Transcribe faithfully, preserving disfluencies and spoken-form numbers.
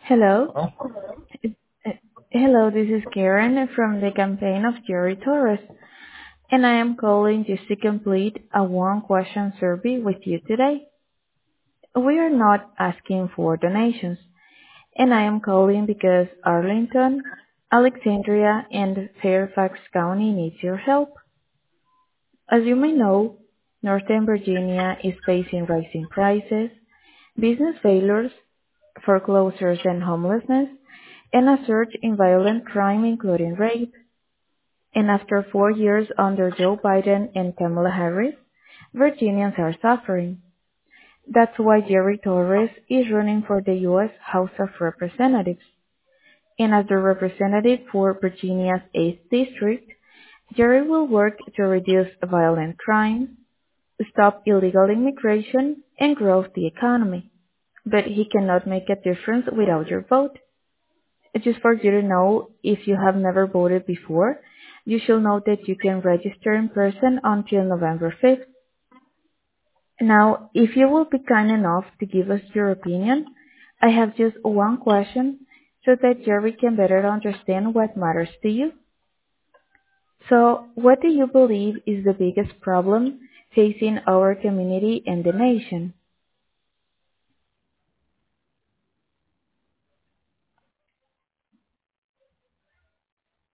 Hello. Oh, Uh, Hello, this is Karen from the campaign of Jerry Torres, and I am calling just to complete a one-question survey with you today. We are not asking for donations, and I am calling because Arlington, Alexandria, and Fairfax County needs your help. As you may know, Northern Virginia is facing rising prices, business failures, foreclosures and homelessness, and a surge in violent crime including rape. And after four years under Joe Biden and Kamala Harris, Virginians are suffering. That's why Jerry Torres is running for the U S House of Representatives. And as the representative for Virginia's eighth District, Jerry will work to reduce violent crime, stop illegal immigration, and grow the economy. But he cannot make a difference without your vote. Just for you to know, if you have never voted before, you should know that you can register in person until November fifth. Now, if you will be kind enough to give us your opinion, I have just one question so that Jerry can better understand what matters to you. So, what do you believe is the biggest problem facing our community and the nation?